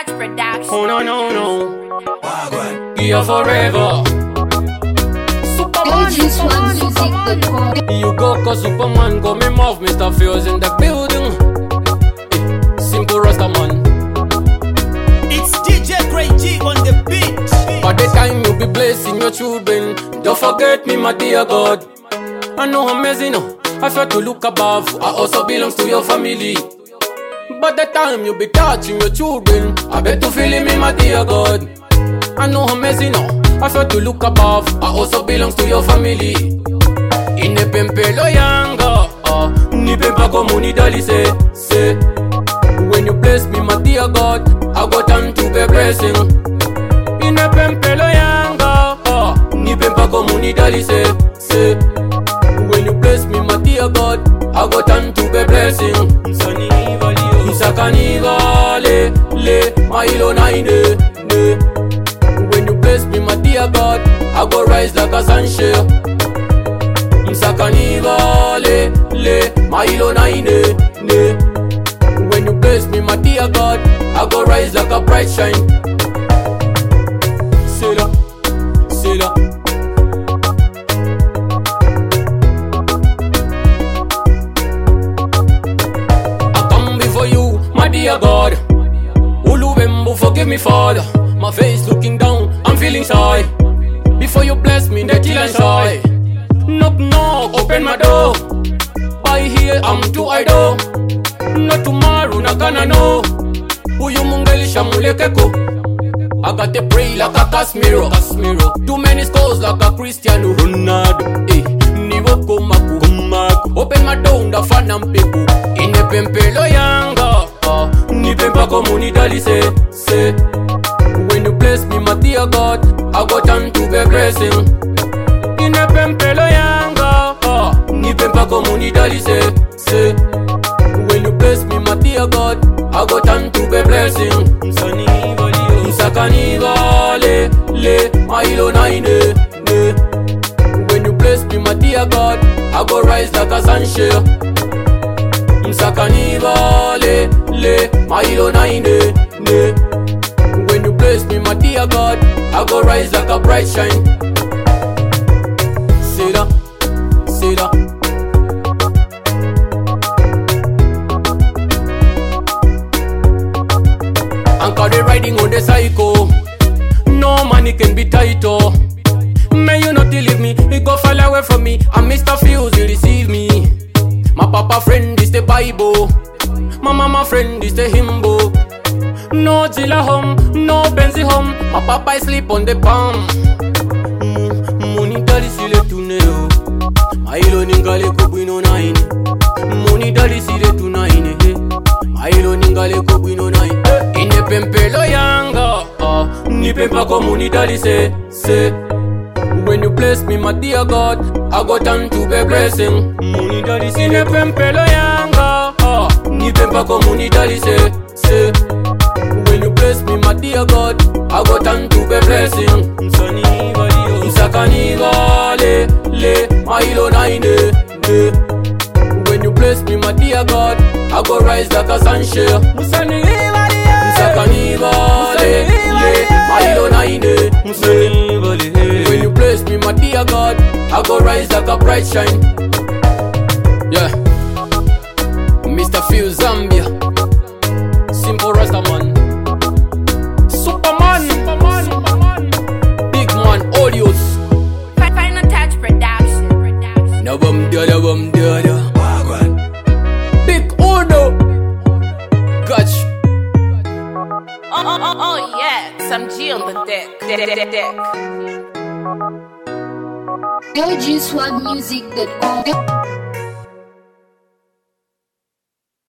Touch Production. Oh no. Here forever. Superman. You go cause Superman go me mouth. Mr. Fields in the building. Simple Rastaman. It's DJ Grey G on the beat. By the time you be blessing your children, don't forget me, my dear God. I know I'm amazing. I try to look above. I also belongs to your family. By the time you be touching your children, I bet you feeling me, my dear God. I know I'm amazing. I try to look above. I also belongs to your family. Inepempelo yanga, nipempa komuni dali say. When you bless me, my dear God, I got time to be blessing. Inepempelo yanga, nipempa komuni dali say. When you bless me, my dear God, I got time to be blessing. Msakanivale, le, mailo naine, ne. When you bless me, my dear God, I go rise like a sunshine. Msakanivale, le, mailo naine, ne. When you bless me, my dear God, I go rise like a bright shine. Sela. Dear God, Ulubembo, forgive me, Father. My face looking down, I'm feeling shy. Before you bless me, they till I'm shy. Knock, open my door. By here, I'm too idle. Not tomorrow, not gonna know. Uyu mungeli shamulekeko. I got to pray like a Casemiro. Too many scores like a Cristiano Ronaldo. Nivo komaku. Open my door, the fan and people. In the pempelo yanga. Nipempa komuni dali say. When you bless me, my dear God, I got time to be blessing. Inepempelo yanga, nipempa komuni dali say. When you bless me, my dear God, I got time to be blessing. Msakanivale, le, mailo naine, ne. When you bless me, my dear God, I go rise like a sunshine. Msakanivale, le, mailo naine, ne. When you bless me, my dear God, I go rise like a bright shine. Sela. Anchor they riding on the cycle. No money can be tighter. May you not leave me, it go fall away from me. And Mr. Fields, you receive me. My papa friend is the Bible. My mama friend is the himbo. No Zilla home, no Benzi home. My papa sleep on the palm. Money daddy sile tuneo. Mailo ningale kubino nine. Money daddy sile tunaine. Mailo ningale kubino nine. Ine pempelo yanga. Nipempa komuni daddy say. When you bless me, my dear God, I got time to be blessing. Money daddy say. Ine pempelo yanga. Nipempa komuni dali say. When you bless me, my dear God, I got time to be blessing. Msakanivale, le, mailo naine, ne. When you bless me, my dear God, I go rise like a sunshine. Msakanivale, le, mailo naine, ne. When you bless me, my dear God, I go rise like a bright shine. Yeah. Mr. Fields Zambia, Simple Rastaman, Superman, Big Man Audios, Final Touch Production. Nabam dada, Big Uno, Catch. Oh yeah, some G on the deck. GoGSwagmusic.com